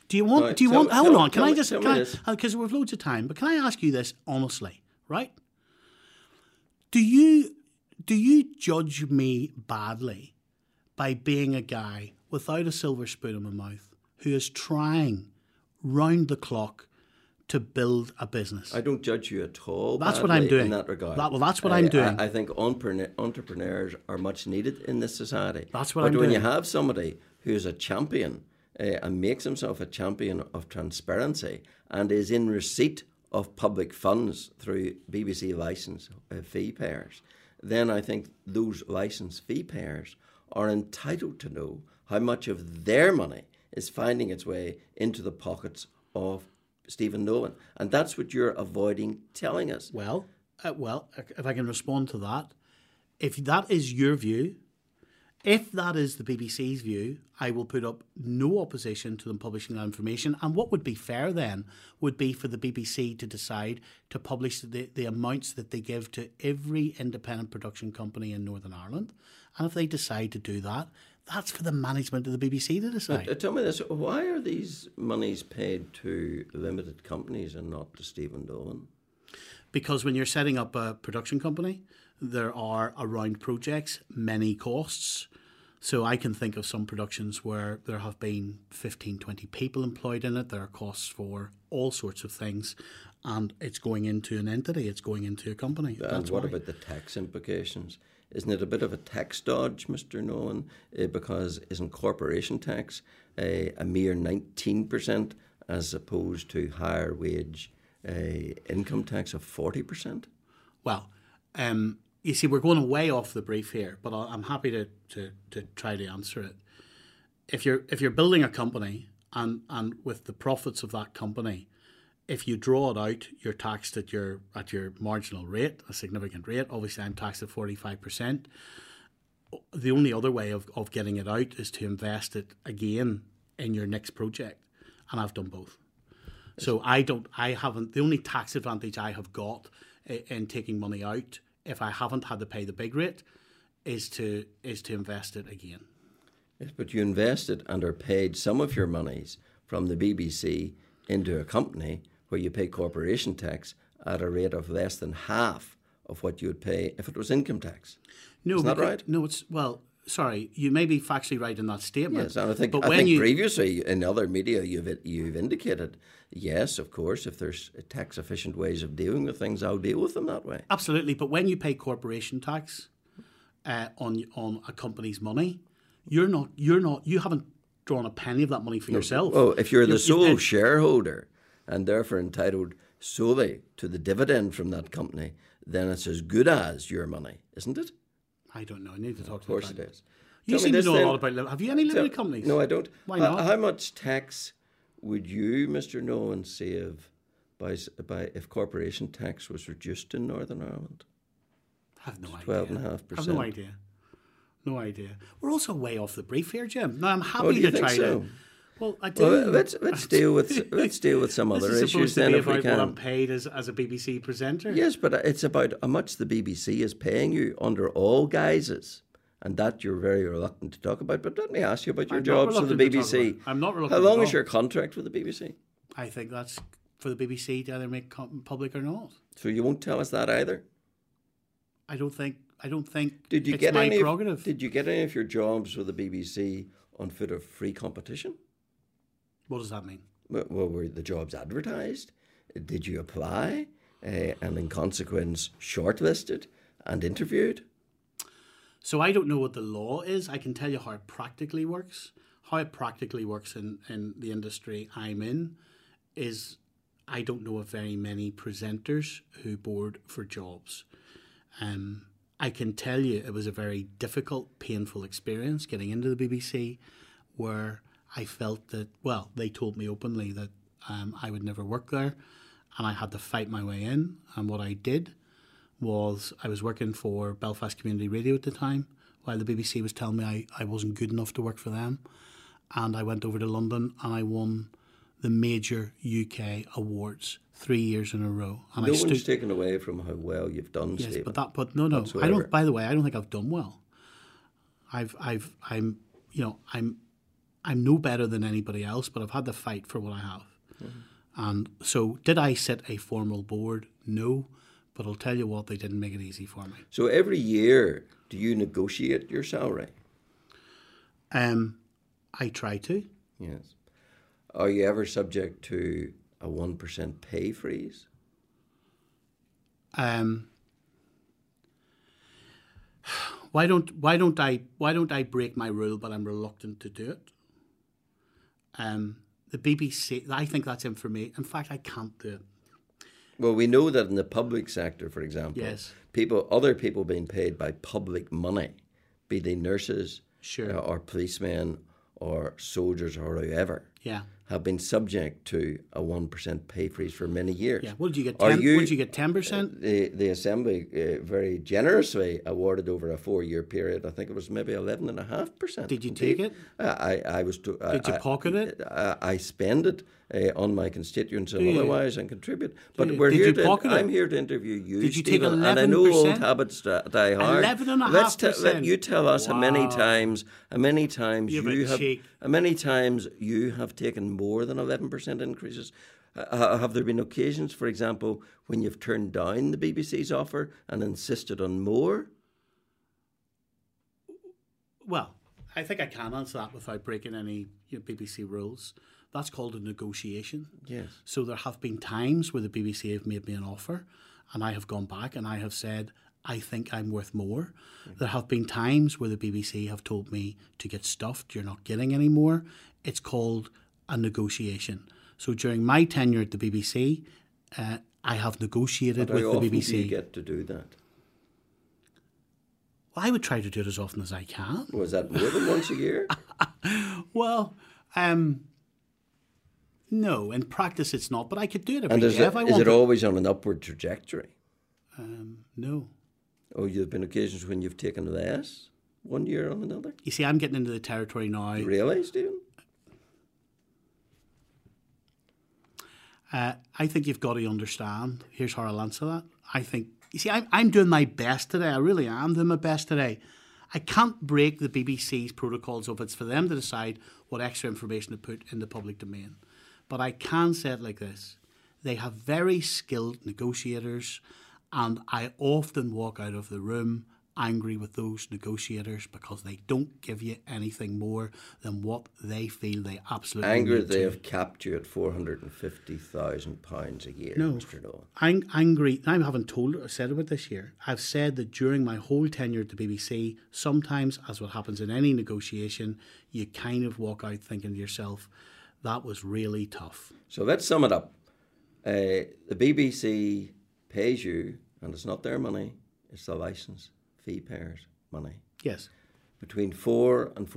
Do you want? Hold on. Can I just? Because we've loads of time. But can I ask you this honestly? Right? Do you judge me badly by being a guy without a silver spoon in my mouth who is trying round the clock to build a business? I don't judge you at all. That's what I'm doing in that regard. That's what I'm doing. I think entrepreneurs are much needed in this society. That's what I'm doing. But when you have somebody who's a champion and makes himself a champion of transparency and is in receipt of public funds through BBC licence fee payers, then I think those licence fee payers are entitled to know how much of their money is finding its way into the pockets of Stephen Nolan. And that's what you're avoiding telling us. Well, if I can respond to that, if that is your view, if that is the BBC's view, I will put up no opposition to them publishing that information. And what would be fair then would be for the BBC to decide to publish the amounts that they give to every independent production company in Northern Ireland. And if they decide to do that, that's for the management of the BBC to decide. Tell me this, why are these monies paid to limited companies and not to Stephen Nolan? Because when you're setting up a production company, there are around projects many costs. So I can think of some productions where there have been 15, 20 people employed in it. There are costs for all sorts of things. And it's going into an entity. It's going into a company. And what about the tax implications? Isn't it a bit of a tax dodge, Mr. Nolan? Because isn't corporation tax a mere 19% as opposed to higher wage income tax of 40%? Well, you see, we're going way off the brief here, but I'm happy to try to answer it. If you're building a company and with the profits of that company, if you draw it out, you're taxed at your marginal rate, a significant rate. Obviously, I'm taxed at 45%. The only other way of getting it out is to invest it again in your next project, and I've done both. So the only tax advantage I have got in taking money out, if I haven't had to pay the big rate, is to invest it again. Yes, but you invested and are paid some of your monies from the BBC into a company where you pay corporation tax at a rate of less than half of what you would pay if it was income tax. No, is that right? No, sorry, you may be factually right in that statement. Yes, and I think previously in other media you've indicated, yes, of course, if there's tax efficient ways of dealing with things, I'll deal with them that way. Absolutely, but when you pay corporation tax on a company's money, you haven't drawn a penny of that money for yourself. Oh, if you're the sole shareholder and therefore entitled solely to the dividend from that company, then it's as good as your money, isn't it? I don't know. I need to talk to you. Of course it is. You seem to know a lot about. Have you any limited companies? No, I don't. Why not? How much tax would you, Mr. Nolan, save by if corporation tax was reduced in Northern Ireland? I have no idea. 12.5%. I have no idea. No idea. We're also way off the brief here, Jim. Now I'm happy to try to. Well, I do. Well, let's deal with some other issues then, if we can. What I'm paid as a BBC presenter. Yes, but it's about how much the BBC is paying you under all guises, and that you're very reluctant to talk about. But let me ask you about your jobs with the BBC. I'm not reluctant. How long is your contract with the BBC? I think that's for the BBC to either make public or not. So you won't tell us that either? I don't think. Did you it's get my prerogative. Did you get any of your jobs with the BBC on foot of free competition? What does that mean? Well, were the jobs advertised? Did you apply and in consequence shortlisted and interviewed? So I don't know what the law is. I can tell you how it practically works. How it practically works in the industry I'm in is I don't know of very many presenters who board for jobs. I can tell you it was a very difficult, painful experience getting into the BBC where I felt that, well, they told me openly that I would never work there and I had to fight my way in. And what I did was I was working for Belfast Community Radio at the time while the BBC was telling me I wasn't good enough to work for them. And I went over to London and I won the major UK awards 3 years in a row. And no one's taken away from how well you've done, yes, Stephen. but no. Whatsoever. I don't. By the way, I don't think I've done well. I'm no better than anybody else, but I've had to fight for what I have. And so did I sit a formal board? No. But I'll tell you what, they didn't make it easy for me. So every year, do you negotiate your salary? I try to. Yes. Are you ever subject to a 1% pay freeze? Why don't I break my rule, but I'm reluctant to do it? The BBC, I think that's information. In fact, I can't do it. Well, we know that in the public sector, for example, Yes. other people being paid by public money, be they nurses, Sure. or policemen or soldiers or whoever, Yeah. have been subject to a 1% pay freeze for many years. Yeah. What did you get? Are 10, you- what did you get? 10%? The Assembly very generously awarded over a 4-year period. I think it was maybe 11.5%. Did you take it? I was. Did you pocket it? I spend it on my constituents and Do you? otherwise and contribute. But you? we're Did here you to. pocket it? I'm here to interview you, Did you take Stephen, and I know old 11%? habits die hard. 11.5%. Let you tell us how many Wow. times You have a cheek. how many times you have taken more than 11% increases. Have there been occasions, for example, when you've turned down the BBC's offer and insisted on more? Well, I think I can answer that without breaking any BBC rules. That's called a negotiation. Yes. So there have been times where the BBC have made me an offer and I have gone back and I have said, I think I'm worth more. There have been times where the BBC have told me to get stuffed, you're not getting any more. It's called a negotiation. So during my tenure at the BBC, I have negotiated But with how the often BBC. do you get to do that? Well, I would try to do it as often as I can. Was that more than once a year? Well, no, in practice it's not, but I could do it every And day if I is wanted. it always on an upward trajectory? No. Or you've been occasions when you've taken less one year on another? You see, I'm getting into the territory now. Really, Stephen? I think you've got to understand. Here's how I'll answer that. I think, you see, I'm doing my best today. I really am doing my best today. I can't break the BBC's protocols if it's for them to decide what extra information to put in the public domain. But I can say it like this. They have very skilled negotiators, and I often walk out of the room angry with those negotiators because they don't give you anything more than what they feel they absolutely Angry need that they to. have capped you at £450,000 a year, No. Mr. Nolan. I'm angry. I haven't said about this year. I've said that during my whole tenure at the BBC, sometimes, as what happens in any negotiation, you kind of walk out thinking to yourself, that was really tough. So let's sum it up. The BBC pays you, and it's not their money, it's the licence fee payers' money, Yes, between £400,000 and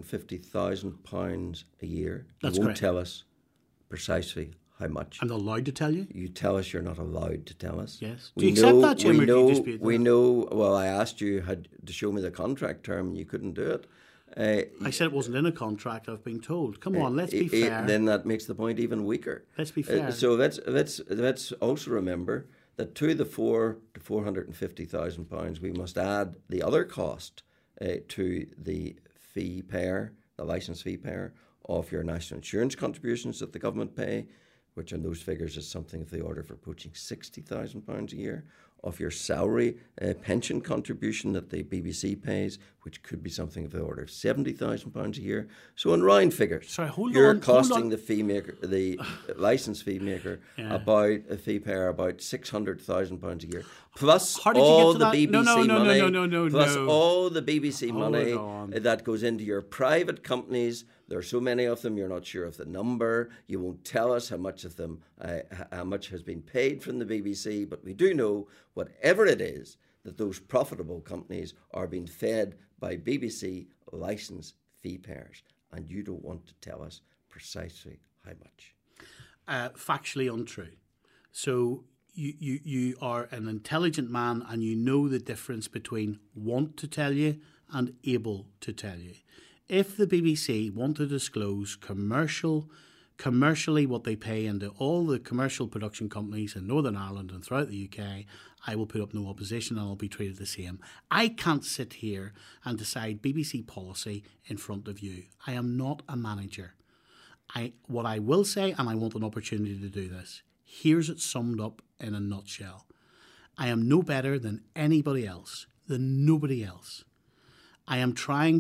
£450,000 a year. That's You won't correct. tell us precisely how much. I'm not allowed to tell you. You tell us you're not allowed to tell us. Yes. Do you accept that, Jim, or do you dispute that? We know. Well, I asked you to show me the contract term, and you couldn't do it. I said it wasn't in a contract, I've been told. Come on, let's be fair. Then that makes the point even weaker. Let's be fair. So let's also remember that to the £400,000 to £450,000, we must add the other cost to the fee payer, the licence fee payer, of your national insurance contributions that the government pay, which on those figures is something of the order of approaching £60,000 a year, of your salary pension contribution that the BBC pays, which could be something of the order of £70,000 a year. So in round figures, Sorry, hold you're on, costing the fee maker, the licence fee maker, Yeah. about a fee payer about £600,000 a year, plus How did you all get to the that? BBC No, money, no, plus no. all the BBC Hold money on. that goes into your private companies. There are so many of them, you're not sure of the number. You won't tell us how much of them, how much has been paid from the BBC, but we do know, whatever it is, that those profitable companies are being fed by BBC licence fee payers, and you don't want to tell us precisely how much. Factually untrue. So you are an intelligent man and you know the difference between want to tell you and able to tell you. If the BBC want to disclose commercial Commercially, what they pay into all the commercial production companies in Northern Ireland and throughout the UK, I will put up no opposition and I'll be treated the same. I can't sit here and decide BBC policy in front of you. I am not a manager. What I will say, and I want an opportunity to do this, here's it summed up in a nutshell. I am no better than anybody else, than nobody else. I am trying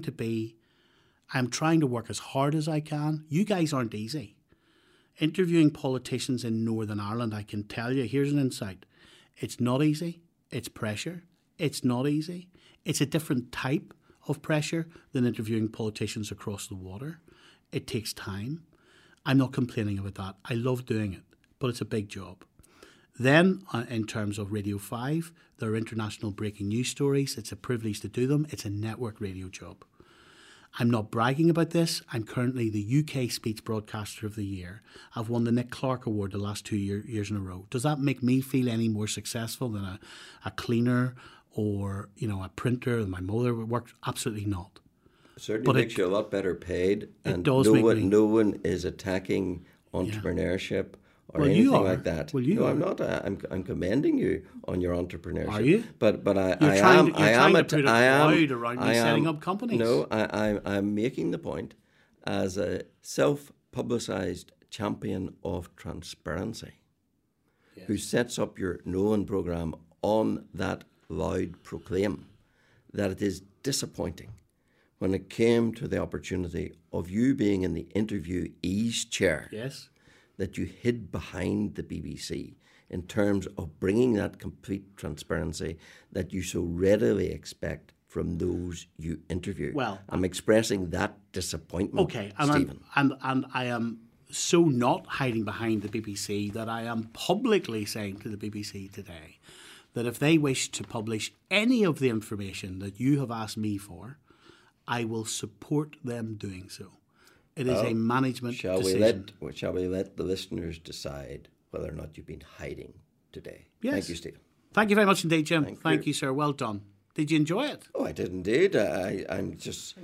to work as hard as I can. You guys aren't easy. Interviewing politicians in Northern Ireland, I can tell you, here's an insight. It's not easy. It's pressure. It's not easy. It's a different type of pressure than interviewing politicians across the water. It takes time. I'm not complaining about that. I love doing it, but it's a big job. Then, in terms of Radio 5, there are international breaking news stories. It's a privilege to do them. It's a network radio job. I'm not bragging about this. I'm currently the UK Speech Broadcaster of the Year. I've won the Nick Clark Award the last 2 years in a row. Does that make me feel any more successful than a cleaner or a printer that my mother worked? Absolutely not. Certainly makes you a lot better paid. And no one is attacking entrepreneurship or anything like that. Well, you no, are. I'm not. I'm commending you on your entrepreneurship. Are you? But You're trying to put a crowd around me setting up companies. No, I'm making the point as a self-publicised champion of transparency, who sets up your Known programme on that loud proclaim that it is disappointing when it came to the opportunity of you being in the interviewee's chair. Yes. That you hid behind the BBC in terms of bringing that complete transparency that you so readily expect from those you interview. Well, I'm expressing that disappointment, okay, Stephen. And I am so not hiding behind the BBC that I am publicly saying to the BBC today that if they wish to publish any of the information that you have asked me for, I will support them doing so. It is a management decision. Shall we let the listeners decide whether or not you've been hiding today? Yes. Thank you, Stephen. Thank you very much indeed, Jim. Thank you, sir. Well done. Did you enjoy it? Oh, I did indeed. I'm just.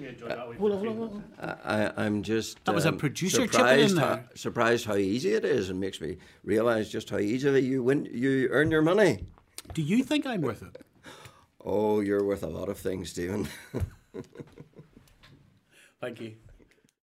I'm just. That was a producer chipping in there. Surprised how easy it is, and makes me realise just how easily you earn your money. Do you think I'm worth it? Oh, you're worth a lot of things, Stephen. Thank you.